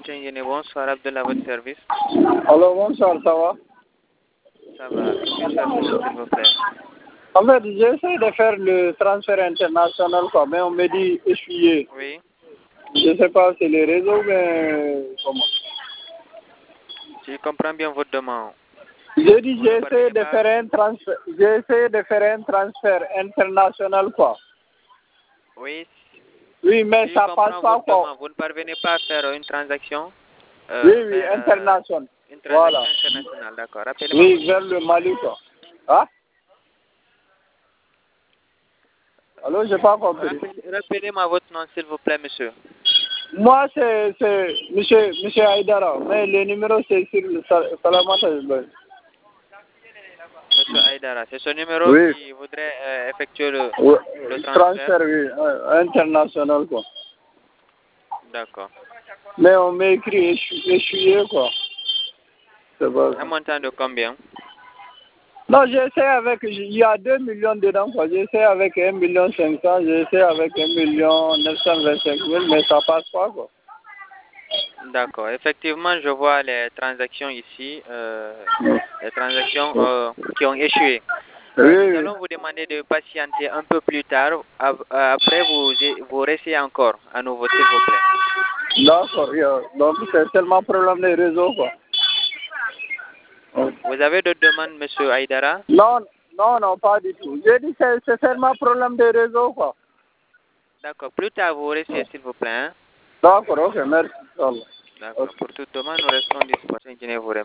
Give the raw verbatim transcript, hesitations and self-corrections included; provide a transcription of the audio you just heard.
Ingénieur, bonsoir, Abdullah, votre service. Alors bonsoir, ça va? Ça va. Que puis-je faire pour vous, s'il vous plaît? En fait, j'essaie de faire le transfert international, quoi, mais on me dit essuyé. Oui. Je ne sais pas si c'est les réseaux, mais comment? Si je comprends bien votre demande. J'ai dit Vous ne j'essaie parvenez de pas- faire un transfert, j'essaie de faire un transfert international, quoi. Oui. Oui, mais Si je ça comprends passe pas, votre quoi. demande, vous ne parvenez pas à faire une transaction euh, Oui, oui, vers, euh, international. une Voilà. transaction internationale, d'accord. Rappelez-moi Oui, votre vers nom. le Mali, quoi. Hein? Alors, j'ai pas compris. Rappelez- Rappelez-moi votre nom, s'il vous plaît, monsieur. Moi, c'est c'est monsieur, monsieur Aïdara, mais le numéro, c'est sur le Sal- Salamata. Monsieur Aïdara, c'est ce numéro Oui. qui voudrait euh, effectuer le, Oui, le transfert. transfert, oui, euh, international, quoi. D'accord. Mais on m'écrit échu- échoué, quoi. C'est pas Un ça. montant de combien? Non, j'essaie avec, il y a deux millions dedans, quoi. J'essaie avec un million cinq cents, j'essaie avec un million neuf cent vingt-cinq mille, mais ça passe pas, quoi. D'accord. Effectivement, je vois les transactions ici, euh, les transactions euh, qui ont échoué. Oui, Euh, nous oui. allons vous demander de patienter un peu plus tard. Av- euh, Après, vous, vous réessayez encore à nouveau, s'il vous plaît. D'accord, il y a- donc c'est seulement problème des réseaux, quoi. Vous avez d'autres demandes, monsieur Aïdara? Non, non, non, pas du tout. J'ai dit c'est c'est seulement problème des réseaux, quoi. D'accord. Plus tard, vous réessayez, s'il vous plaît. Hein? D'accord, ok, merci. Inch'Allah. D'accord. Ok. Pour toute demande, nous restons disponibles.